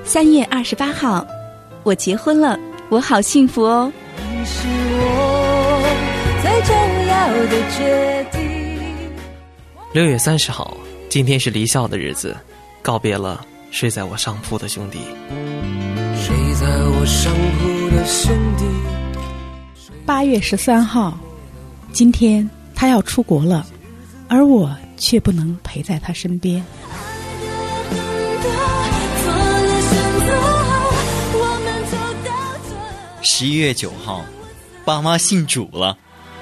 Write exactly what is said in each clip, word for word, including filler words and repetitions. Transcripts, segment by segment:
三月二十八号，我结婚了，我好幸福哦。 你是我最重要的决定。 六月三十号，今天是离校的日子，告别了睡在我上铺的兄弟。 睡在我上铺的兄弟。 八月十三号，今天他要出国了，而我却不能陪在他身边。 十一月九号，爸妈信主了。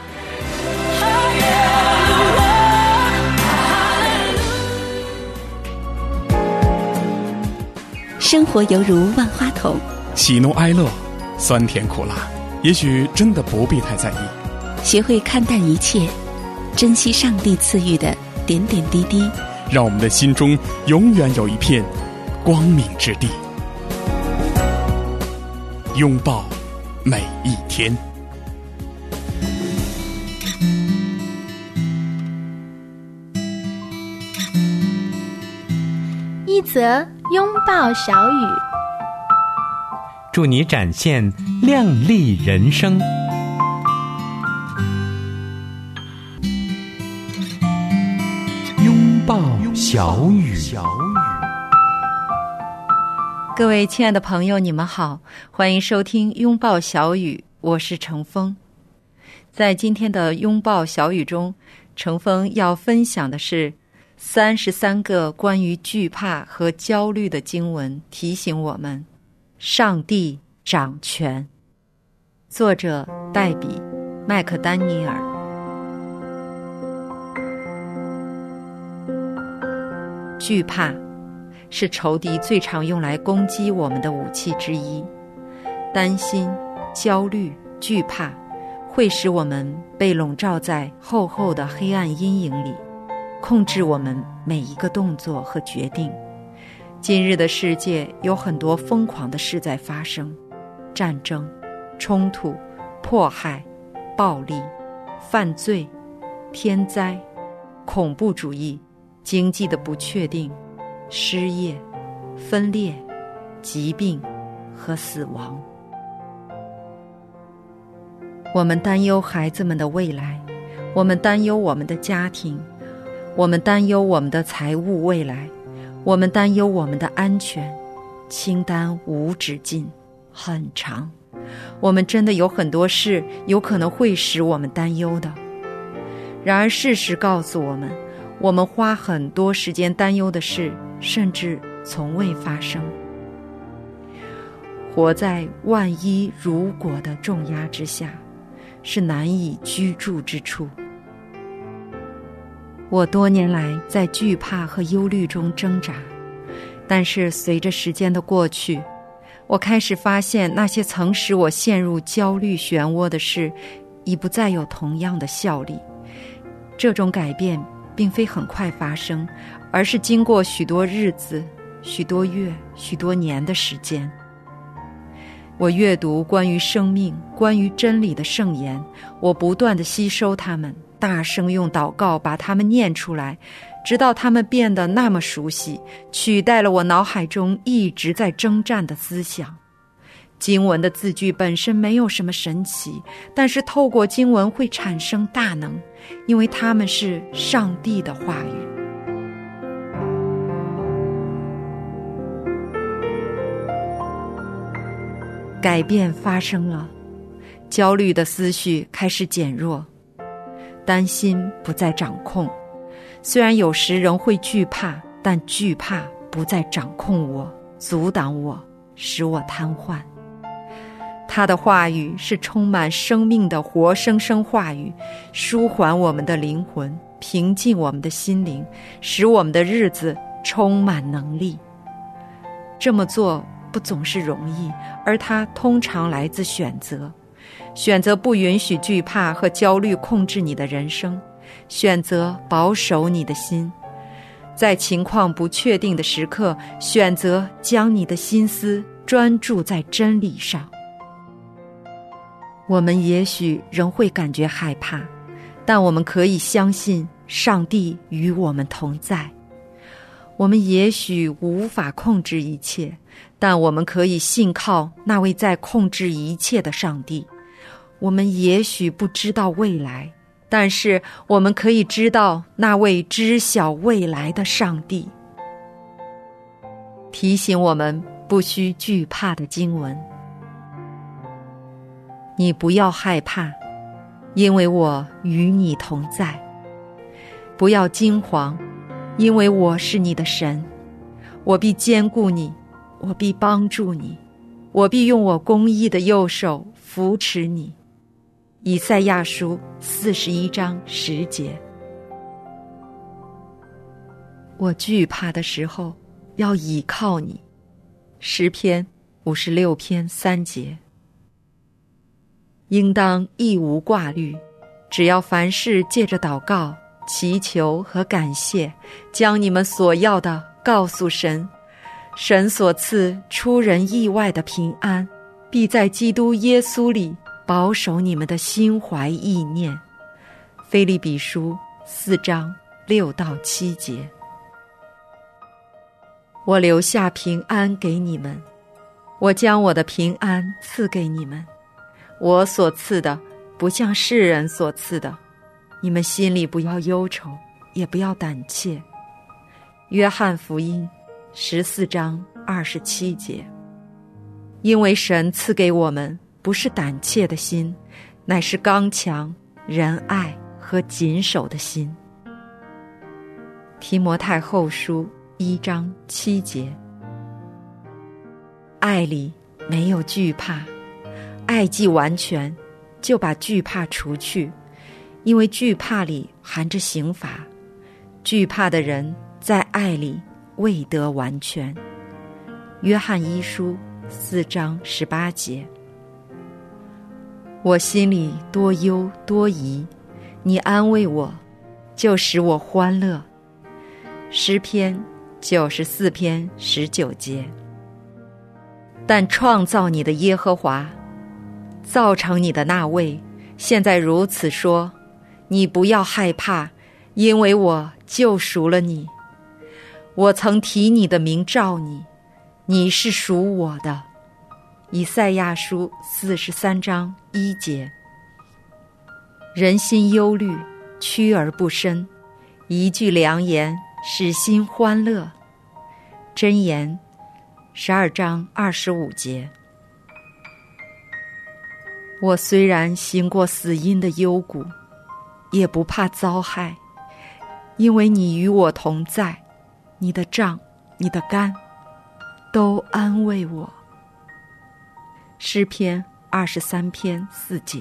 生活犹如万花筒， 喜怒哀乐，酸甜苦辣，也许真的不必太在意。 学会看淡一切，珍惜上帝赐予的点点滴滴， 让我们的心中永远有一片光明之地。拥抱每一天。 一则拥抱小雨， 祝你展现亮丽人生。拥抱小雨。 各位亲爱的朋友，你们好，欢迎收听拥抱小雨，我是程峰。在今天的拥抱小雨中，程峰要分享的是三十三个关于惧怕和焦虑的经文，提醒我们上帝掌权。作者黛比·麦克丹尼尔。惧怕是仇敌最常用来攻击我们的武器之一。担心、焦虑、惧怕会使我们被笼罩在厚厚的黑暗阴影里，控制我们每一个动作和决定。今日的世界有很多疯狂的事在发生，战争、冲突、迫害、暴力、犯罪、天灾、恐怖主义、经济的不确定、失业、分裂、疾病和死亡。我们担忧孩子们的未来，我们担忧我们的家庭，我们担忧我们的财务未来，我们担忧我们的安全。清单无止境，很长。我们真的有很多事有可能会使我们担忧的。然而事实告诉我们，我们花很多时间担忧的事甚至从未发生。活在万一如果的重压之下，是难以居住之处。我多年来在惧怕和忧虑中挣扎，但是随着时间的过去，我开始发现那些曾使我陷入焦虑漩涡的事已不再有同样的效力。这种改变并非很快发生，而是经过许多日子、许多月、许多年的时间。我阅读关于生命、关于真理的圣言，我不断地吸收它们，大声用祷告把它们念出来，直到它们变得那么熟悉，取代了我脑海中一直在征战的思想。经文的字句本身没有什么神奇，但是透过经文会产生大能，因为它们是上帝的话语。改变发生了，焦虑的思绪开始减弱，担心不再掌控。虽然有时仍会惧怕，但惧怕不再掌控我，阻挡我，使我瘫痪。他的话语是充满生命的活生生话语，舒缓我们的灵魂，平静我们的心灵，使我们的日子充满能力。这么做不总是容易，而它通常来自选择。选择不允许惧怕和焦虑控制你的人生，选择保守你的心。在情况不确定的时刻，选择将你的心思专注在真理上。我们也许仍会感觉害怕，但我们可以相信上帝与我们同在。 我们也许无法控制一切，但我们可以信靠那位在控制一切的上帝。我们也许不知道未来，但是我们可以知道那位知晓未来的上帝。提醒我们不需惧怕的经文：你不要害怕，因为我与你同在；不要惊惶，因为我是你的神，我必坚固你，我必帮助你，我必用我公义的右手扶持你。以赛亚书四十一章十节。我惧怕的时候，要倚靠你。诗篇五十六篇三节。应当一无挂虑，只要凡事借着祷告、祈求和感谢，将你们所要的告诉神。神所赐出人意外的平安，必在基督耶稣里保守你们的心怀意念。腓立比书四章六到七节。我留下平安给你们，我将我的平安赐给你们。我所赐的不像世人所赐的，你们心里不要忧愁，也不要胆怯。约翰福音十四章二十七节。因为神赐给我们不是胆怯的心，乃是刚强、仁爱和谨守的心。提摩太后书一章七节。爱里没有惧怕，爱既完全，就把惧怕除去，因为惧怕里含着刑罚。惧怕的人在爱里未得完全。约翰一书四章十八节。我心里多忧多疑，你安慰我，就使我欢乐。诗篇九十四篇十九节。但创造你的耶和华，造成你的那位，现在如此说：你不要害怕，因为我救赎了你。我曾提你的名召你，你是属我的。以赛亚书四十三章一节。人心忧虑，屈而不伸，一句良言使心欢乐。箴言十二章二十五节。我虽然行过死荫的幽谷，也不怕遭害，因为你与我同在，你的杖、你的竿都安慰我。诗篇二十三篇四节。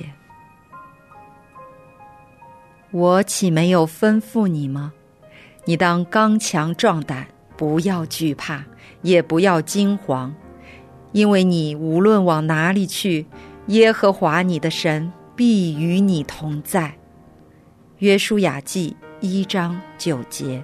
我岂没有吩咐你吗？你当刚强壮胆，不要惧怕，也不要惊惶，因为你无论往哪里去，耶和华你的神必与你同在。约书亚记一章九节。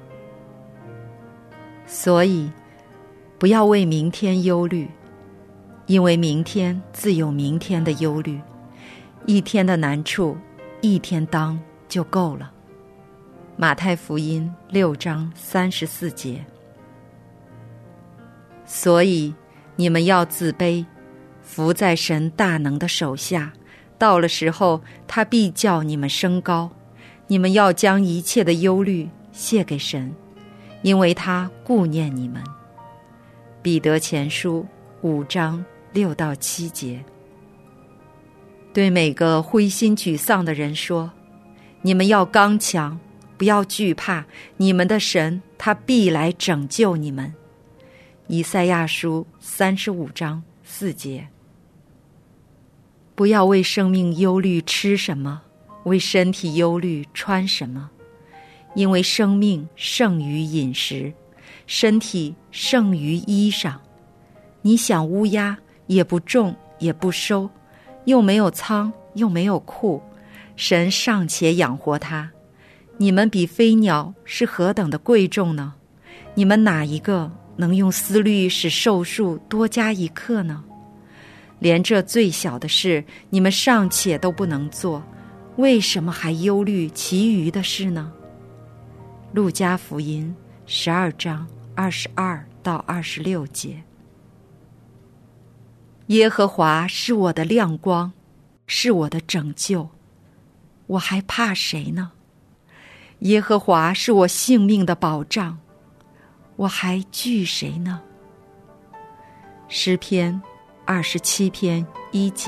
所以不要为明天忧虑，因为明天自有明天的忧虑，一天的难处一天当就够了。马太福音六章三十四节。所以你们要自卑，伏在神大能的手下，到了时候他必叫你们升高。你们要将一切的忧虑卸给神，因为他顾念你们。彼得前书五章六到七节。对每个灰心沮丧的人说，你们要刚强，不要惧怕，你们的神他必来拯救你们。以赛亚书三十五章四节。不要为生命忧虑吃什么，为身体忧虑穿什么，因为生命胜于饮食，身体胜于衣裳。你想乌鸦也不种也不收，又没有仓又没有库，神尚且养活它，你们比飞鸟是何等的贵重呢？你们哪一个能用思虑使寿数多加一刻呢？连这最小的事你们尚且都不能做，为什么还忧虑其余的事呢？路加福音十二章二十二到二十六节。耶和华是我的亮光，是我的拯救，我还怕谁呢？耶和华是我性命的保障，我还惧谁呢？诗篇二十七篇一节。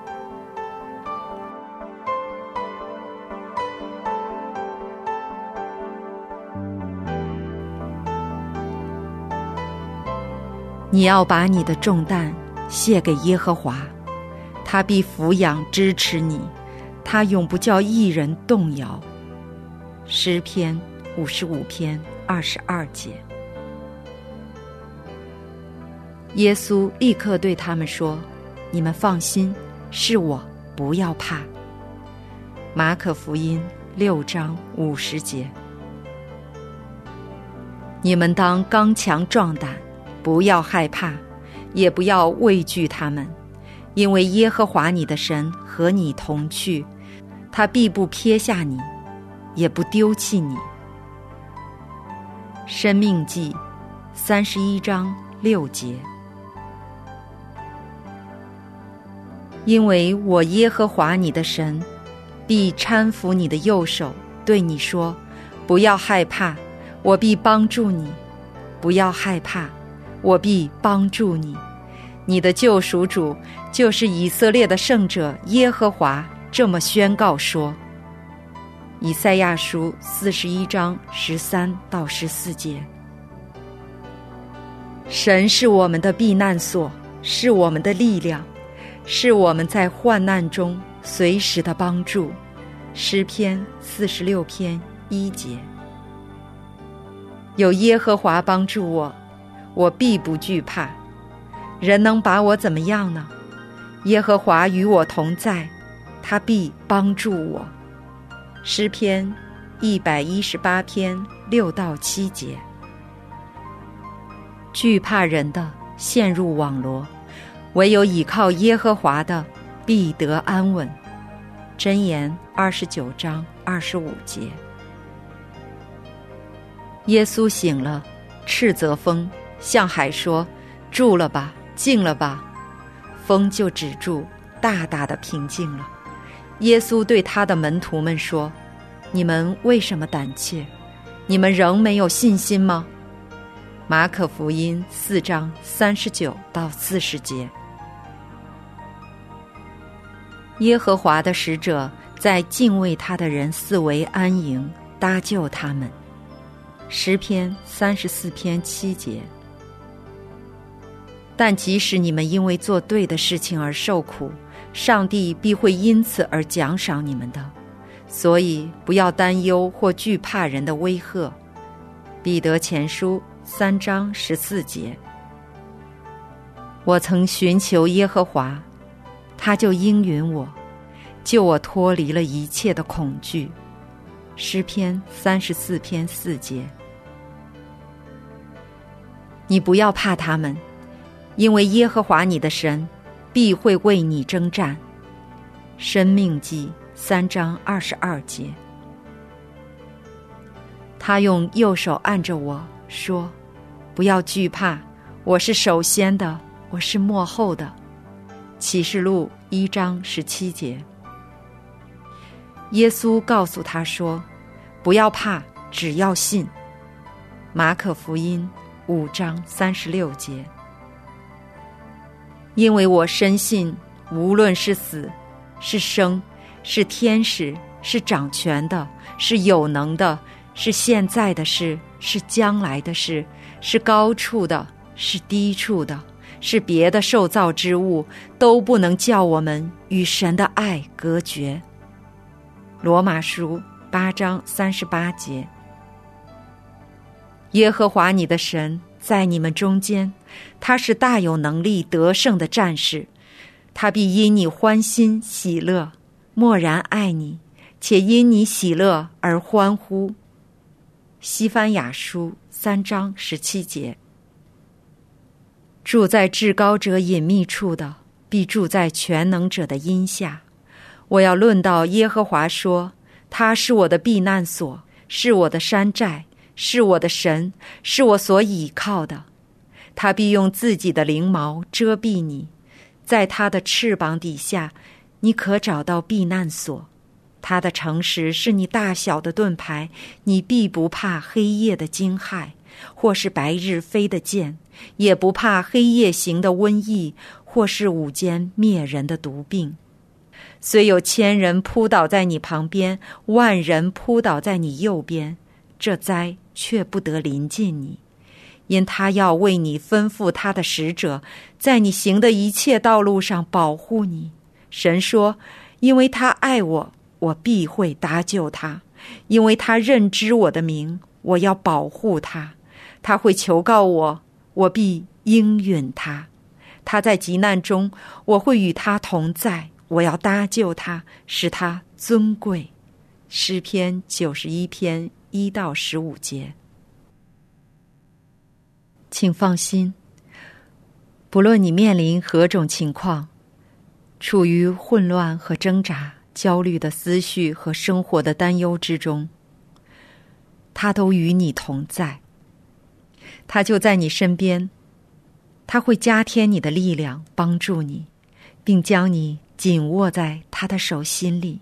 你要把你的重担卸给耶和华，他必抚养支持你，他永不叫义人动摇。诗篇五十五篇二十二节。耶稣立刻对他们说：你们放心，是我，不要怕。马可福音六章五十节。你们当刚强壮胆，不要害怕，也不要畏惧他们，因为耶和华你的神和你同去，他必不撇下你，也不丢弃你。申命记三十一章六节。因为我耶和华你的神必搀扶你的右手，对你说：不要害怕，我必帮助你；不要害怕，我必帮助你。你的救赎主就是以色列的圣者耶和华这么宣告说。以赛亚书四十一章十三到十四节。神是我们的避难所，是我们的力量，是我们在患难中随时的帮助。诗篇四十六篇一节。有耶和华帮助我，我必不惧怕。人能把我怎么样呢？耶和华与我同在，他必帮助我。诗篇一百一十八篇六到七节。惧怕人的陷入网罗，唯有倚靠耶和华的必得安稳。箴言二十九章二十五节。耶稣醒了，斥责风，向海说：住了吧，静了吧。风就止住，大大的平静了。耶稣对他的门徒们说：你们为什么胆怯？你们仍没有信心吗？马可福音四章三十九到四十节。耶和华的使者在敬畏他的人四围安营，搭救他们。诗篇三十四篇七节。但即使你们因为做对的事情而受苦，上帝必会因此而奖赏你们的，所以不要担忧或惧怕人的威吓。彼得前书三章十四节。我曾寻求耶和华，他就应允我，救我脱离了一切的恐惧。诗篇三十四篇四节。你不要怕他们，因为耶和华你的神必会为你征战。申命记三章二十二节。他用右手按着我说：不要惧怕，我是首先的，我是末后的。启示录一章十七节。耶稣告诉他说：不要怕，只要信。马可福音五章三十六节。因为我深信，无论是死是生，是天使，是掌权的，是有能的，是现在的事，是将来的事，是高处的，是低处的，是别的受造之物，都不能叫我们与神的爱隔绝。罗马书八章三十八节。耶和华你的神在你们中间，他是大有能力得胜的战士，他必因你欢欣喜乐，默然爱你，且因你喜乐而欢呼。西番雅书三章十七节。住在至高者隐秘处的，必住在全能者的荫下。我要论到耶和华说，他是我的避难所，是我的山寨， 是我的神，是我所倚靠的。他必用自己的翎毛遮蔽你，在他的翅膀底下，你可找到避难所。他的诚实是你大小的盾牌，你必不怕黑夜的惊骇，或是白日飞的箭，也不怕黑夜行的瘟疫，或是午间灭人的毒病。虽有千人扑倒在你旁边，万人扑倒在你右边，这灾却不得临近你，因他要为你吩咐他的使者，在你行的一切道路上保护你。神说，因为他爱我，我必会搭救他，因为他认知我的名，我要保护他。他会求告我，我必应允他。他在急难中，我会与他同在，我要搭救他，使他尊贵。诗篇九十一篇一到十五节。请放心，不论你面临何种情况，处于混乱和挣扎、焦虑的思绪和生活的担忧之中，他都与你同在。他就在你身边，他会加添你的力量，帮助你，并将你紧握在他的手心里。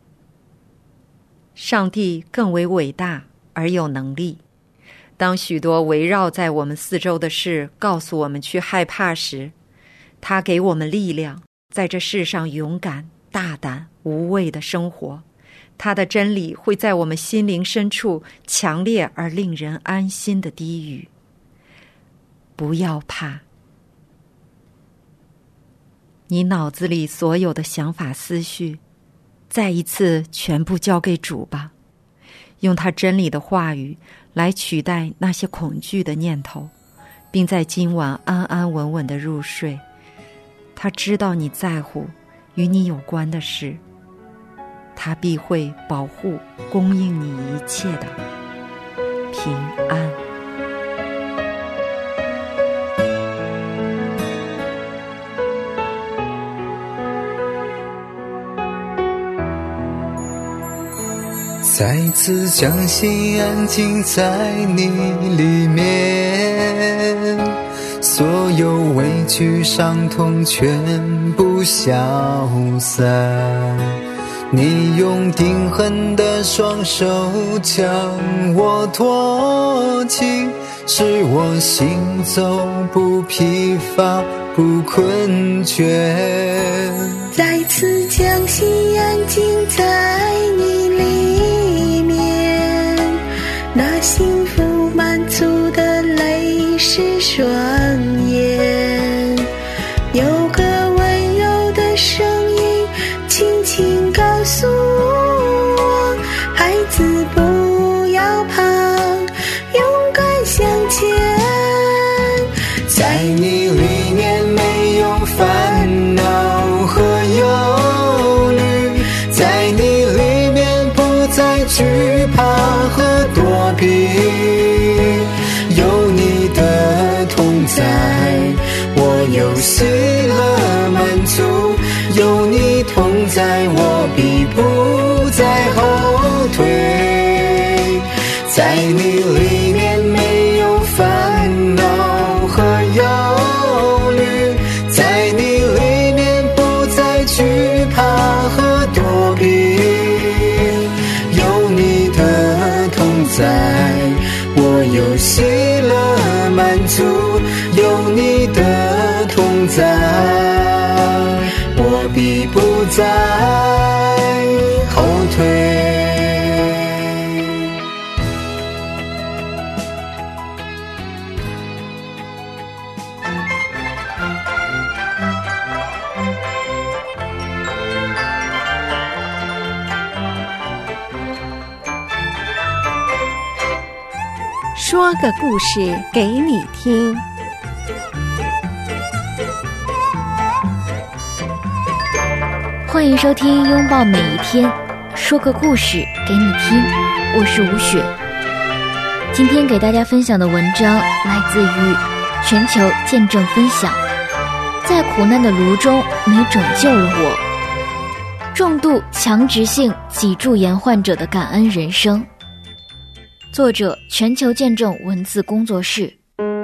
上帝更为伟大而有能力。当许多围绕在我们四周的事告诉我们去害怕时，他给我们力量，在这世上勇敢、大胆、无畏的生活。他的真理会在我们心灵深处强烈而令人安心的低语。不要怕，你脑子里所有的想法思绪，再一次全部交给主吧，用他真理的话语来取代那些恐惧的念头，并在今晚安安稳稳地入睡。他知道你在乎与你有关的事，他必会保护供应你一切的平安。 再次将心安静在你里面，所有委屈伤痛全部消散。你用定恒的双手将我托起，使我行走不疲乏不困倦。 再次将心安静在你里面，那幸福满足的泪湿双眼，有个温柔的声音轻轻告诉我，孩子不要怕，勇敢向前。在你里面没有烦恼和忧虑，在你里面不再惧怕和躲避，有你的同在，我有喜乐满足，有你同在，我必不再后退。在你里面没有烦恼和忧虑，在你里面不再惧怕和躲避，有你的同在，我有喜乐满足，有你的同在，我必不再后退。 说个故事给你听。欢迎收听拥抱每一天，说个故事给你听，我是吴雪。今天给大家分享的文章来自于全球见证分享，在苦难的炉中你拯救了我，重度强直性脊柱炎患者的感恩人生。 作者全球见证文字工作室。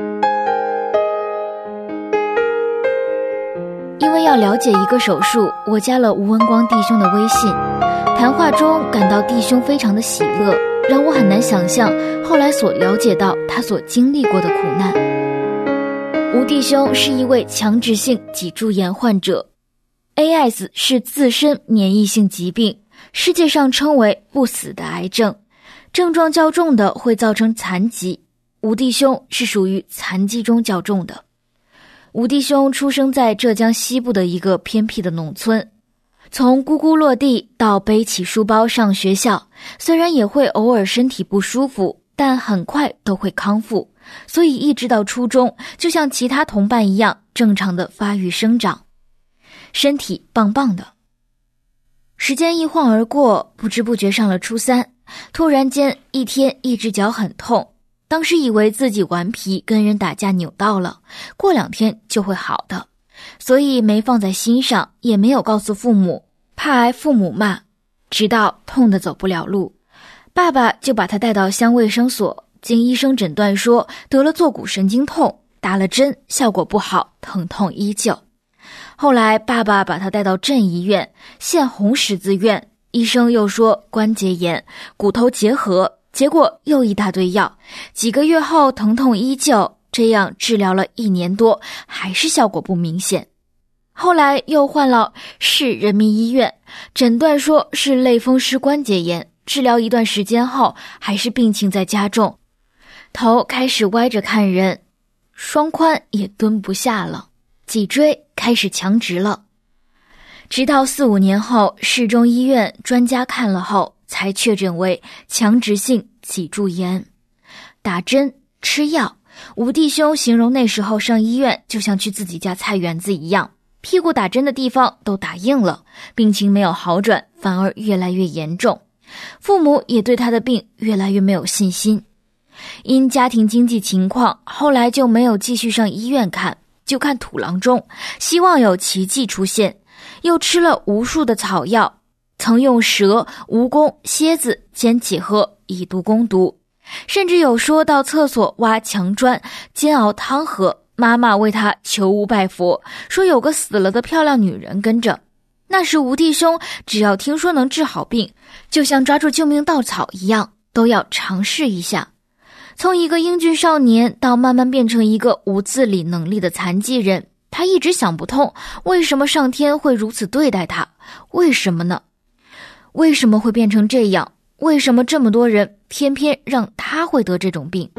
因为要了解一个手术，我加了吴文光弟兄的微信，谈话中感到弟兄非常的喜乐，让我很难想象后来所了解到他所经历过的苦难。吴弟兄是一位强直性脊柱炎患者， A S 是自身免疫性疾病，世界上称为不死的癌症，症状较重的会造成残疾，吴弟兄是属于残疾中较重的。吴弟兄出生在浙江西部的一个偏僻的农村，从咕咕落地到背起书包上学校，虽然也会偶尔身体不舒服，但很快都会康复，所以一直到初中就像其他同伴一样正常的发育生长，身体棒棒的。时间一晃而过，不知不觉上了初三，突然间一天一只脚很痛，当时以为自己顽皮跟人打架扭到了，过两天就会好的，所以没放在心上，也没有告诉父母，怕挨父母骂，直到痛得走不了路，爸爸就把他带到乡卫生所，经医生诊断说得了坐骨神经痛，打了针效果不好，疼痛依旧。后来爸爸把他带到镇医院、县红十字院，医生又说关节炎、骨头结合，结果又一大堆药，几个月后疼痛依旧，这样治疗了一年多，还是效果不明显。后来又换了市人民医院，诊断说是类风湿关节炎，治疗一段时间后还是病情在加重，头开始歪着看人，双髋也蹲不下了，脊椎开始强直了。直到四五年后，市中医院专家看了后才确诊为强直性脊柱炎。打针吃药，吴弟兄形容那时候上医院就像去自己家菜园子一样，屁股打针的地方都打硬了，病情没有好转，反而越来越严重。父母也对他的病越来越没有信心，因家庭经济情况，后来就没有继续上医院看，就看土郎中，希望有奇迹出现。又吃了无数的草药，曾用蛇、蜈蚣、蝎子煎几喝以毒攻毒，甚至有说到厕所挖墙砖煎熬汤喝，妈妈为他求巫拜佛，说有个死了的漂亮女人跟着。那时吴弟兄只要听说能治好病，就像抓住救命稻草一样，都要尝试一下。从一个英俊少年到慢慢变成一个无自理能力的残疾人，他一直想不通，为什么上天会如此对待他？为什么呢？为什么会变成这样？为什么这么多人偏偏让他会得这种病？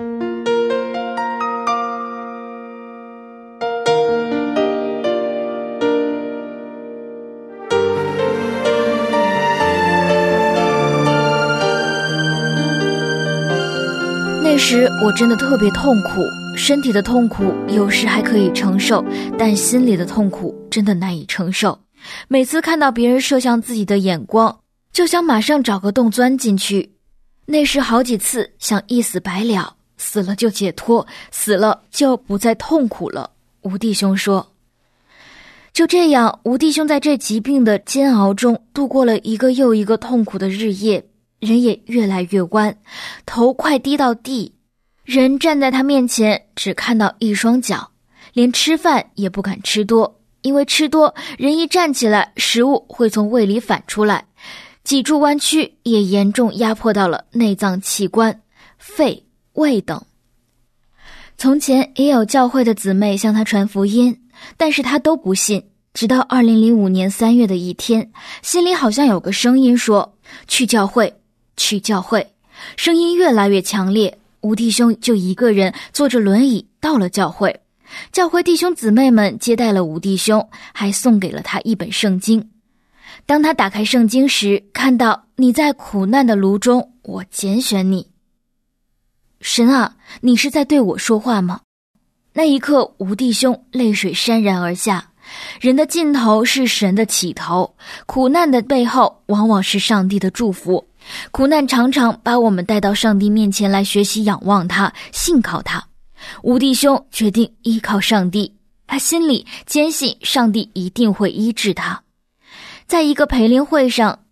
那时我真的特别痛苦，身体的痛苦有时还可以承受，但心里的痛苦真的难以承受。每次看到别人射向自己的眼光，就想马上找个洞钻进去。那时好几次想一死百了，死了就解脱，死了就不再痛苦了。吴弟兄说。就这样，吴弟兄在这疾病的煎熬中度过了一个又一个痛苦的日夜，人也越来越弯，头快低到地，人站在他面前只看到一双脚，连吃饭也不敢吃多，因为吃多人一站起来，食物会从胃里反出来，脊柱弯曲也严重压迫到了内脏器官、肺、胃等。从前也有教会的姊妹向他传福音，但是他都不信，直到二零零五年三月的一天，心里好像有个声音说，去教会，去教会。声音越来越强烈，吴弟兄就一个人坐着轮椅到了教会。教会弟兄姊妹们接待了吴弟兄，还送给了他一本圣经。当他打开圣经时，看到你在苦难的炉中，我拣选你。神啊，你是在对我说话吗？那一刻，吴弟兄泪水潸然而下。人的尽头是神的起头，苦难的背后往往是上帝的祝福。苦难常常把我们带到上帝面前来学习仰望他，信靠他。吴弟兄决定依靠上帝，他心里坚信上帝一定会医治他。在一个培灵会上，一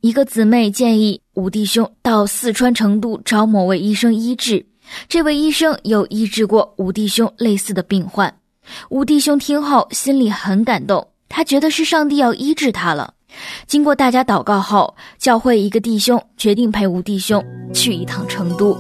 一个姊妹建议吴弟兄到四川成都找某位医生医治，这位医生有医治过吴弟兄类似的病患。吴弟兄听后心里很感动，他觉得是上帝要医治他了。经过大家祷告后，教会一个弟兄决定陪吴弟兄去一趟成都。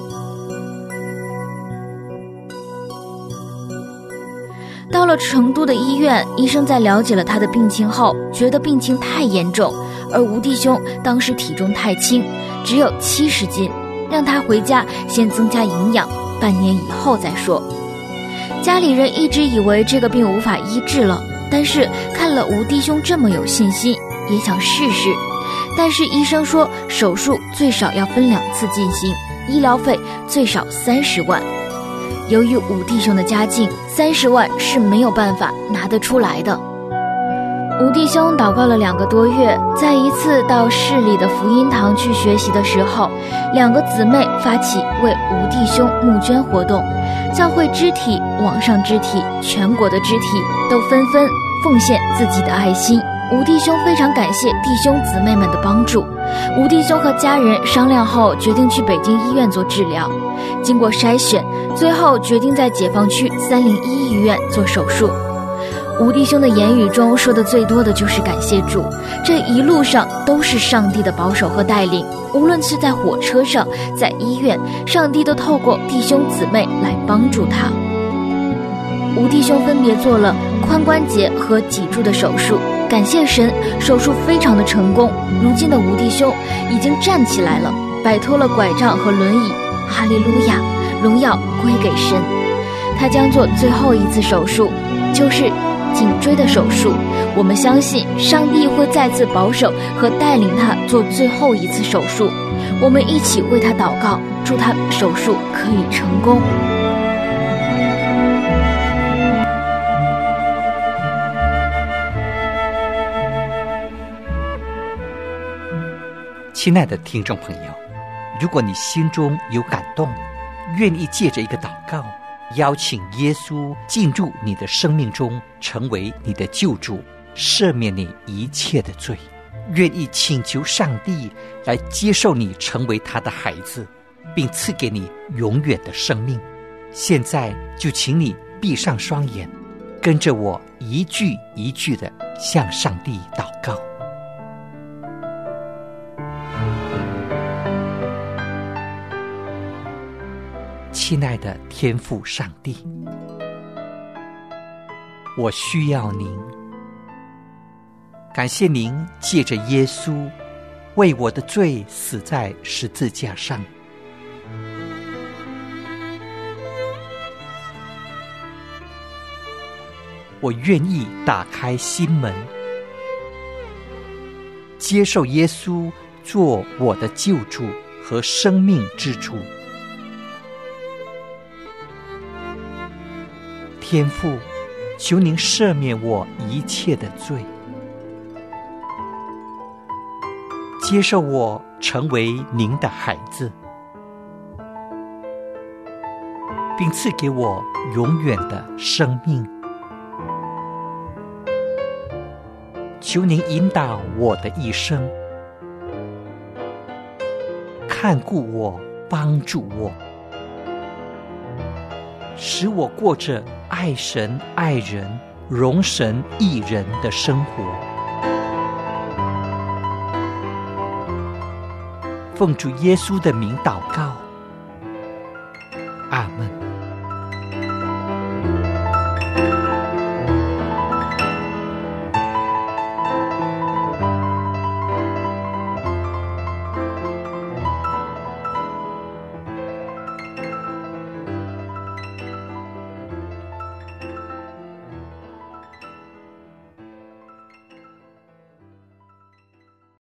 到了成都的医院，医生在了解了他的病情后，觉得病情太严重，而吴弟兄当时体重太轻，只有七十斤，让他回家先增加营养，半年以后再说。家里人一直以为这个病无法医治了，但是看了吴弟兄这么有信心，也想试试。但是医生说手术最少要分两次进行，医疗费最少三十万。由于吴弟兄的家境，三十万是没有办法拿得出来的。吴弟兄祷告了两个多月，在一次到市里的福音堂去学习的时候，两个姊妹发起为吴弟兄募捐活动，教会肢体、网上肢体、全国的肢体都纷纷奉献自己的爱心。吴弟兄非常感谢弟兄姊妹们的帮助。吴弟兄和家人商量后，决定去北京医院做治疗。经过筛选，最后决定在解放区三零一医院做手术。吴弟兄的言语中说的最多的就是感谢主，这一路上都是上帝的保守和带领，无论是在火车上，在医院，上帝都透过弟兄姊妹来帮助他。吴弟兄分别做了髋关节和脊柱的手术，感谢神，手术非常的成功。如今的吴弟兄已经站起来了，摆脱了拐杖和轮椅，哈利路亚，荣耀归给神。他将做最后一次手术，就是颈椎的手术。我们相信上帝会再次保守和带领他做最后一次手术。我们一起为他祷告，祝他手术可以成功。 亲爱的听众朋友，如果你心中有感动，愿意借着一个祷告邀请耶稣进入你的生命中，成为你的救主，赦免你一切的罪，愿意请求上帝来接受你成为他的孩子，并赐给你永远的生命，现在就请你闭上双眼，跟着我一句一句地向上帝祷告。亲爱的天父上帝，我需要您，感谢您借着耶稣为我的罪死在十字架上，我愿意打开心门，接受耶稣做我的救主和生命之主。天父，求您赦免我一切的罪，接受我成为您的孩子，并赐给我永远的生命。求您引导我的一生，看顾我，帮助我，使我过着爱神爱人荣神益人的生活。奉主耶稣的名祷告，阿们。